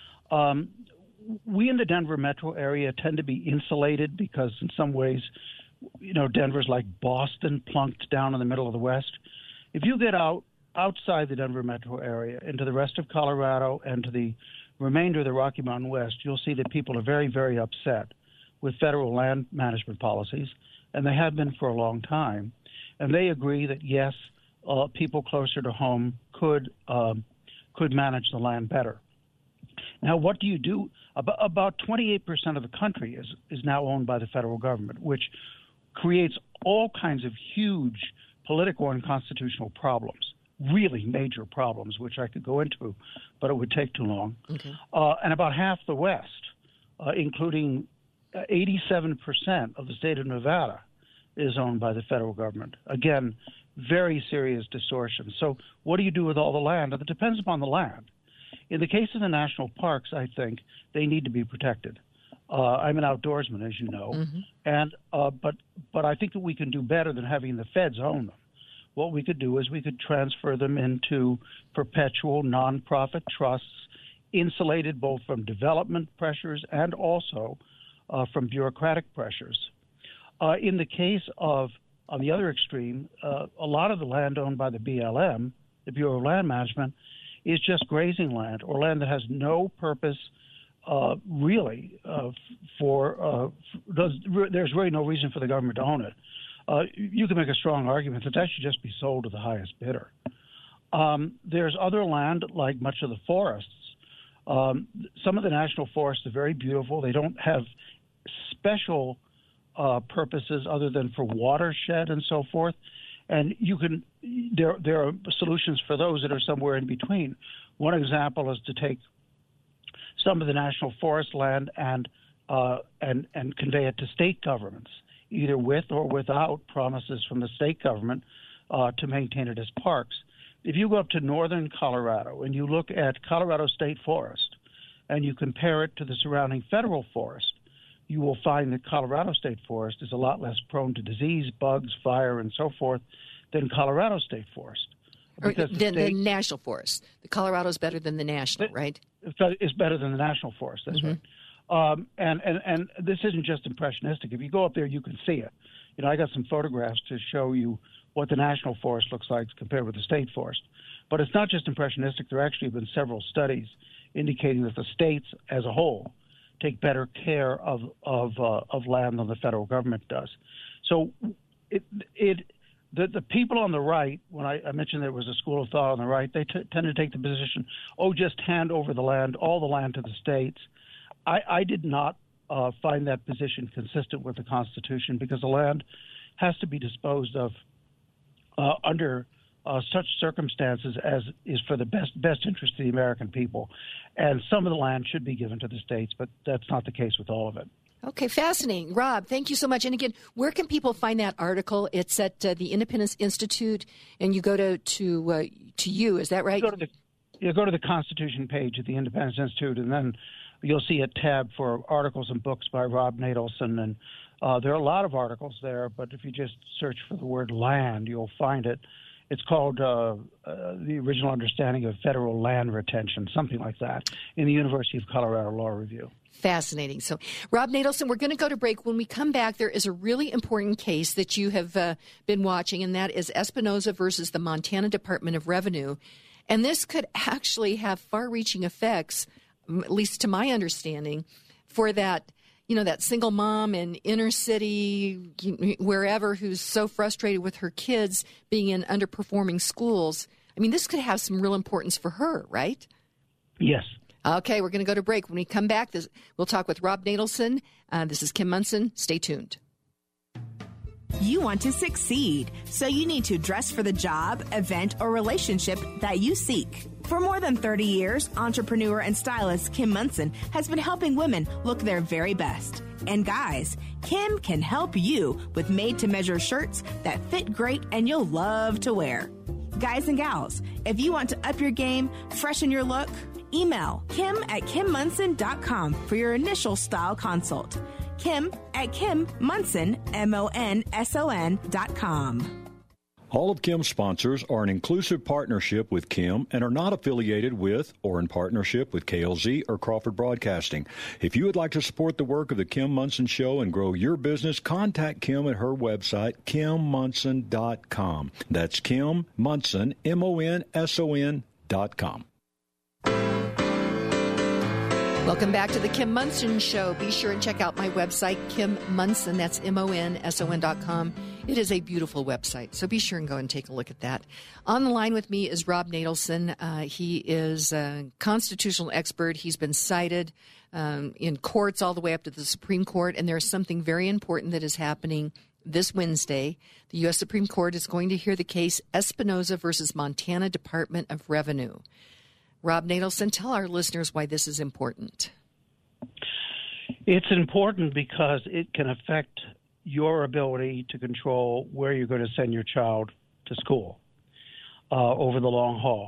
We in the Denver metro area tend to be insulated because in some ways, Denver's like Boston plunked down in the middle of the West. If you get outside the Denver metro area into the rest of Colorado and to the remainder of the Rocky Mountain West, you'll see that people are very, very upset with federal land management policies, and they have been for a long time. And they agree that, yes, people closer to home could manage the land better. Now, what do you do? About 28% of the country is now owned by the federal government, which creates all kinds of huge political and constitutional problems, really major problems, which I could go into, but it would take too long. Okay. And about half the West, including 87% of the state of Nevada, is owned by the federal government. Again, very serious distortion. So what do you do with all the land? It depends upon the land. In the case of the national parks, I think they need to be protected. I'm an outdoorsman, as you know, and but I think that we can do better than having the feds own them. What we could do is we could transfer them into perpetual nonprofit trusts, insulated both from development pressures and also from bureaucratic pressures. In the case of, on the other extreme, a lot of the land owned by the BLM, the Bureau of Land Management, is just grazing land or land that has no purpose really there's really no reason for the government to own it. You can make a strong argument that should just be sold to the highest bidder. There's other land, like much of the forests. Some of the national forests are very beautiful. They don't have special purposes other than for watershed and so forth. And there are solutions for those that are somewhere in between. One example is to take some of the national forest land and convey it to state governments, either with or without promises from the state government to maintain it as parks. If you go up to northern Colorado and you look at Colorado State Forest and you compare it to the surrounding federal forest, you will find that Colorado State Forest is a lot less prone to disease, bugs, fire, and so forth than Colorado State Forest. The national forest. The Colorado is better than the national, right? It's better than the national forest, that's right. And this isn't just impressionistic. If you go up there, you can see it. I got some photographs to show you what the national forest looks like compared with the state forest. But it's not just impressionistic. There actually have been several studies indicating that the states as a whole take better care of land than the federal government does. So the people on the right, when I mentioned there was a school of thought on the right, they tend to take the position, just hand over the land, all the land to the states. I did not find that position consistent with the Constitution because the land has to be disposed of under such circumstances as is for the best interest of the American people. And some of the land should be given to the states, but that's not the case with all of it. Okay, fascinating. Rob, thank you so much. And again, where can people find that article? It's at the Independence Institute, and you go to you, is that right? You go to the Constitution page at the Independence Institute, and then you'll see a tab for articles and books by Rob Natelson. And there are a lot of articles there, but if you just search for the word land, you'll find it. It's called The Original Understanding of Federal Land Retention, something like that, in the University of Colorado Law Review. Fascinating. So, Rob Natelson, we're going to go to break. When we come back, there is a really important case that you have been watching, and that is Espinoza versus the Montana Department of Revenue. And this could actually have far-reaching effects, at least to my understanding, for that that single mom in inner city, wherever, who's so frustrated with her kids being in underperforming schools. I mean, this could have some real importance for her, right? Yes. Okay, we're going to go to break. When we come back, we'll talk with Rob Nadelson. This is Kim Monson. Stay tuned. You want to succeed, so you need to dress for the job, event, or relationship that you seek. For more than 30 years, entrepreneur and stylist Kim Monson has been helping women look their very best. And guys, Kim can help you with made-to-measure shirts that fit great and you'll love to wear. Guys and gals, if you want to up your game, freshen your look, email kim@kimmonson.com for your initial style consult. Kim@kimmonson, MONSON.com. All of Kim's sponsors are an inclusive partnership with Kim and are not affiliated with or in partnership with KLZ or Crawford Broadcasting. If you would like to support the work of the Kim Monson Show and grow your business, contact Kim at her website, kimmonson.com. That's Kim Monson, MONSON.com. Welcome back to the Kim Monson Show. Be sure and check out my website, Kim Monson. That's MONSON.com. It is a beautiful website, so be sure and go and take a look at that. On the line with me is Rob Nadelson. He is a constitutional expert. He's been cited in courts all the way up to the Supreme Court, and there's something very important that is happening this Wednesday. The U.S. Supreme Court is going to hear the case Espinoza versus Montana Department of Revenue. Rob Nadelson, tell our listeners why this is important. It's important because it can affect your ability to control where you're going to send your child to school over the long haul.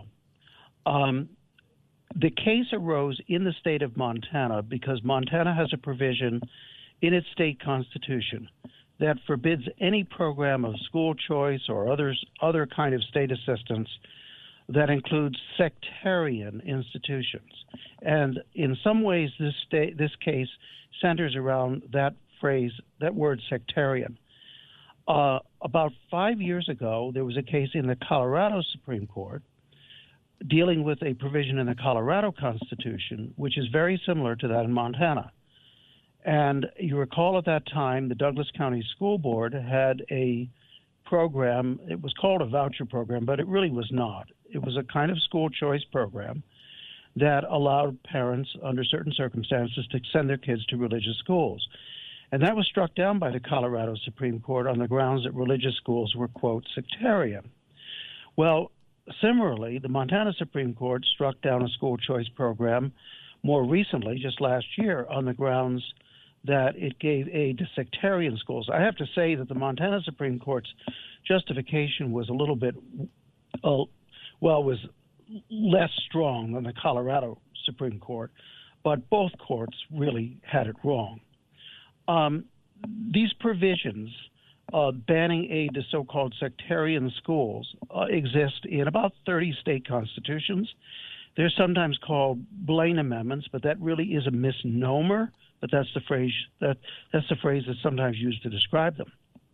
The case arose in the state of Montana because Montana has a provision in its state constitution that forbids any program of school choice or other kind of state assistance that includes sectarian institutions. And in some ways, this case centers around that phrase, that word sectarian. About 5 years ago, there was a case in the Colorado Supreme Court dealing with a provision in the Colorado Constitution, which is very similar to that in Montana. And you recall at that time, the Douglas County School Board had a program. It was called a voucher program, but it really was not. It was a kind of school choice program that allowed parents, under certain circumstances, to send their kids to religious schools. And that was struck down by the Colorado Supreme Court on the grounds that religious schools were, quote, sectarian. Well, similarly, the Montana Supreme Court struck down a school choice program more recently, just last year, on the grounds that it gave aid to sectarian schools. I have to say that the Montana Supreme Court's justification was a little bit, was less strong than the Colorado Supreme Court, but both courts really had it wrong. These provisions banning aid to so-called sectarian schools exist in about 30 state constitutions. They're sometimes called Blaine amendments, but that really is a misnomer. But that's the phrase that's sometimes used to describe them.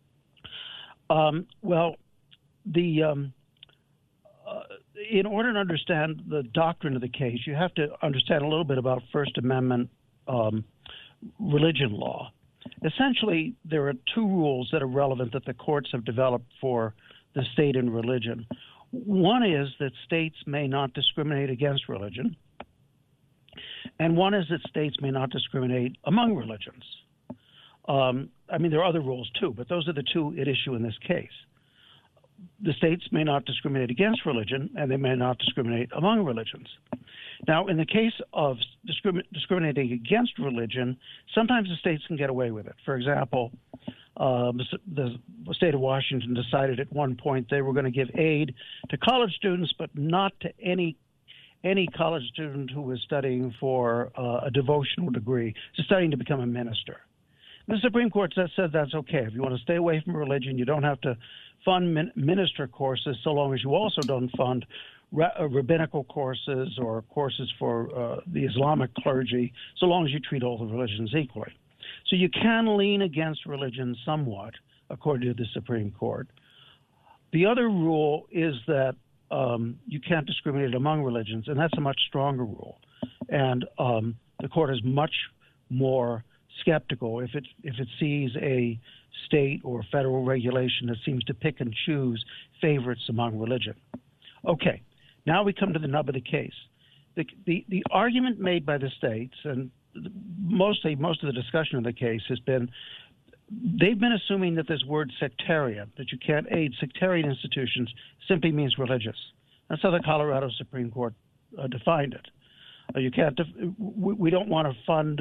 In order to understand the doctrine of the case, you have to understand a little bit about First Amendment religion law. Essentially, there are two rules that are relevant that the courts have developed for the state and religion. One is that states may not discriminate against religion, and one is that states may not discriminate among religions. There are other rules too, but those are the two at issue in this case. The states may not discriminate against religion, and they may not discriminate among religions. Now, in the case of discriminating against religion, sometimes the states can get away with it. For example, the state of Washington decided at one point they were going to give aid to college students, but not to any college student who was studying for a devotional degree, studying to become a minister. The Supreme Court said that's okay. If you want to stay away from religion, you don't have to fund minister courses so long as you also don't fund rabbinical courses or courses for the Islamic clergy, so long as you treat all the religions equally. So you can lean against religion somewhat, according to the Supreme Court. The other rule is that you can't discriminate among religions, and that's a much stronger rule. And the court is much more skeptical if it sees a state or federal regulation that seems to pick and choose favorites among religion. Okay, now we come to the nub of the case. The argument made by the states, and most of the discussion of the case has been, they've been assuming that this word sectarian, that you can't aid sectarian institutions, simply means religious. That's how the Colorado Supreme Court defined it. You can't. We don't want to fund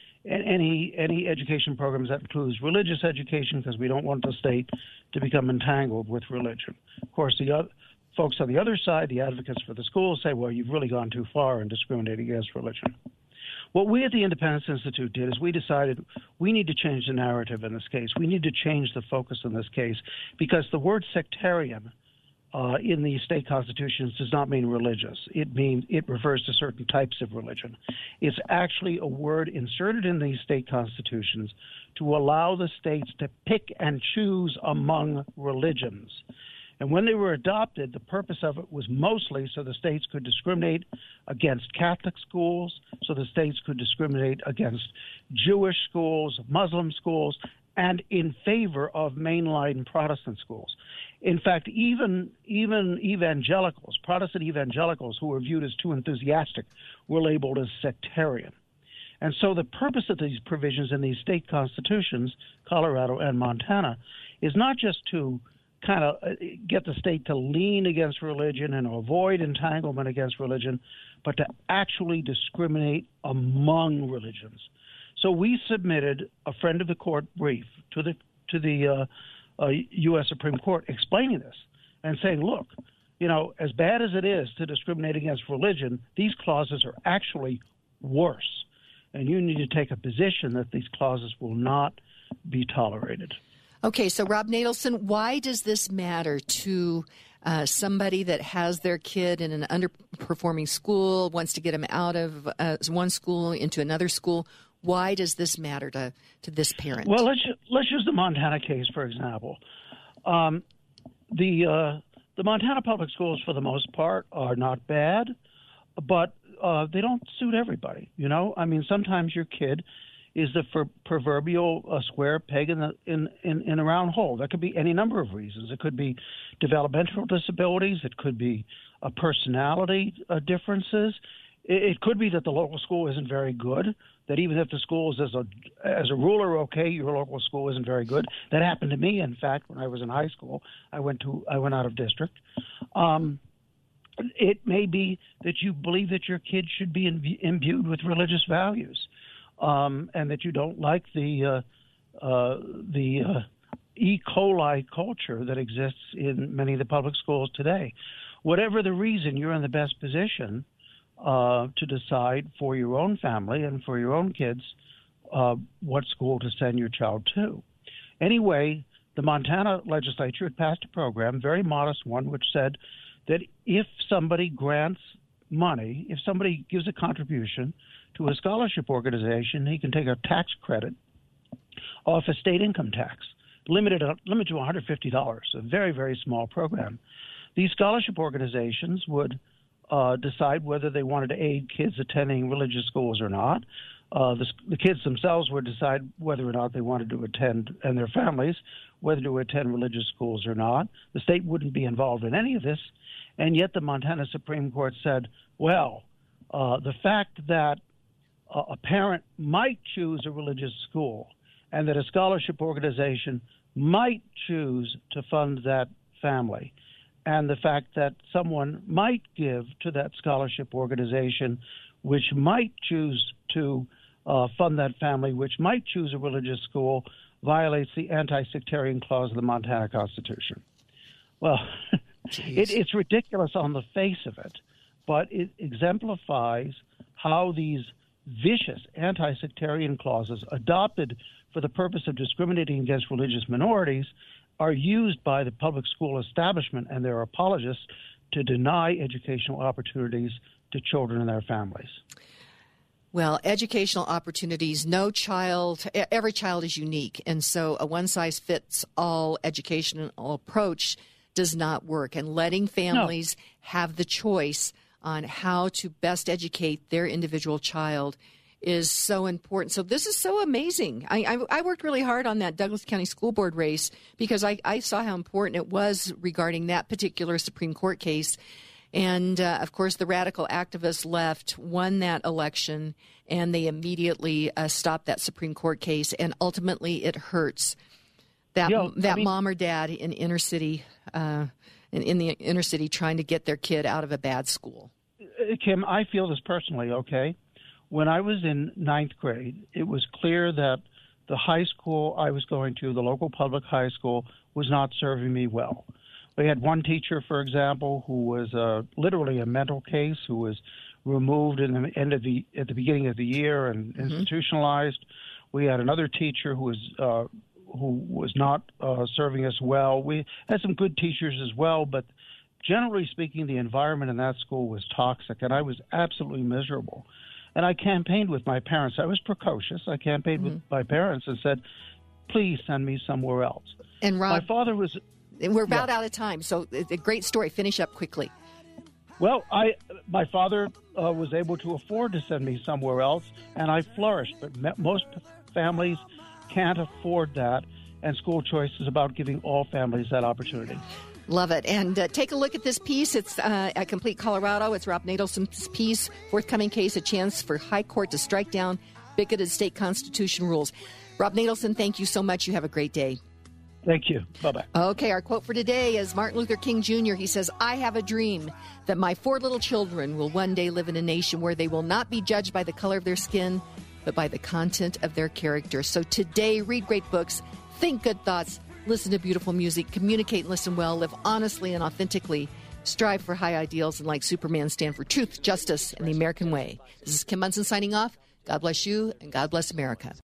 any education programs that includes religious education because we don't want the state to become entangled with religion. Of course, the folks on the other side, the advocates for the schools, say, well, you've really gone too far in discriminating against religion. What we at the Independence Institute did is we decided we need to change the narrative in this case. We need to change the focus in this case because the word sectarian in the state constitutions does not mean religious. It refers to certain types of religion. It's actually a word inserted in these state constitutions to allow the states to pick and choose among religions. And when they were adopted, the purpose of it was mostly so the states could discriminate against Catholic schools, so the states could discriminate against Jewish schools, Muslim schools, and in favor of mainline Protestant schools. In fact, even evangelicals, Protestant evangelicals who were viewed as too enthusiastic, were labeled as sectarian. And so the purpose of these provisions in these state constitutions, Colorado and Montana, is not just to kind of get the state to lean against religion and avoid entanglement against religion, but to actually discriminate among religions. So we submitted a friend of the court brief to the U.S. Supreme Court explaining this and saying, look, as bad as it is to discriminate against religion, these clauses are actually worse. And you need to take a position that these clauses will not be tolerated. Okay, so Rob Natelson, why does this matter to somebody that has their kid in an underperforming school, wants to get them out of one school into another school? Why does this matter to this parent? Well, let's use the Montana case, for example. The Montana public schools, for the most part, are not bad, but they don't suit everybody. Sometimes your kid is the proverbial square peg in a round hole. That could be any number of reasons. It could be developmental disabilities. It could be personality differences. It could be that the local school isn't very good, that even if the school is as a rule are okay, your local school isn't very good. That happened to me, in fact, when I was in high school. I went out of district. It may be that you believe that your kid should be imbued with religious values, and that you don't like the E. coli culture that exists in many of the public schools today. Whatever the reason, you're in the best position to decide for your own family and for your own kids what school to send your child to. Anyway, the Montana legislature had passed a program, very modest one, which said that if somebody grants money, if somebody gives a contribution to a scholarship organization, he can take a tax credit off a state income tax, limit to $150, a very, very small program. These scholarship organizations would decide whether they wanted to aid kids attending religious schools or not. The kids themselves would decide whether or not they wanted to attend, and their families, whether to attend religious schools or not. The state wouldn't be involved in any of this, and yet the Montana Supreme Court said, well, the fact that a parent might choose a religious school and that a scholarship organization might choose to fund that family, and the fact that someone might give to that scholarship organization, which might choose to fund that family, which might choose a religious school, violates the anti-sectarian clause of the Montana Constitution. Well, it's ridiculous on the face of it, but it exemplifies how these vicious anti-sectarian clauses adopted for the purpose of discriminating against religious minorities are used by the public school establishment and their apologists to deny educational opportunities to children and their families. Well, educational opportunities, every child is unique, and so a one-size-fits-all educational approach does not work, and letting families have the choice on how to best educate their individual child is so important. So this is so amazing. I worked really hard on that Douglas County School Board race because I saw how important it was regarding that particular Supreme Court case. And, of course, the radical activists left, won that election, and they immediately stopped that Supreme Court case. And ultimately, it hurts that mom or dad in inner city, in the inner city, trying to get their kid out of a bad school. Kim, I feel this personally, okay? When I was in ninth grade, it was clear that the high school I was going to, the local public high school, was not serving me well. We had one teacher, for example, who was literally a mental case, who was removed at the beginning of the year and institutionalized. We had another teacher who was not serving us well. We had some good teachers as well, but generally speaking, the environment in that school was toxic, and I was absolutely miserable. And I campaigned with my parents. I was precocious. I campaigned with my parents and said, please send me somewhere else. And Rob, my father was... We're about out of time, so it's a great story. Finish up quickly. Well, my father was able to afford to send me somewhere else, and I flourished. But most families can't afford that, and school choice is about giving all families that opportunity. Love it. And take a look at this piece. It's at Complete Colorado. It's Rob Nadelson's piece, Forthcoming Case, a chance for High Court to strike down bigoted state constitution rules. Rob Nadelson, thank you so much. You have a great day. Thank you. Bye-bye. Okay, our quote for today is Martin Luther King Jr. He says, I have a dream that my 4 little children will one day live in a nation where they will not be judged by the color of their skin, but by the content of their character. So today, read great books, think good thoughts, listen to beautiful music, communicate and listen well, live honestly and authentically, strive for high ideals, and like Superman, stand for truth, justice, and the American way. This is Kim Munson signing off. God bless you, and God bless America.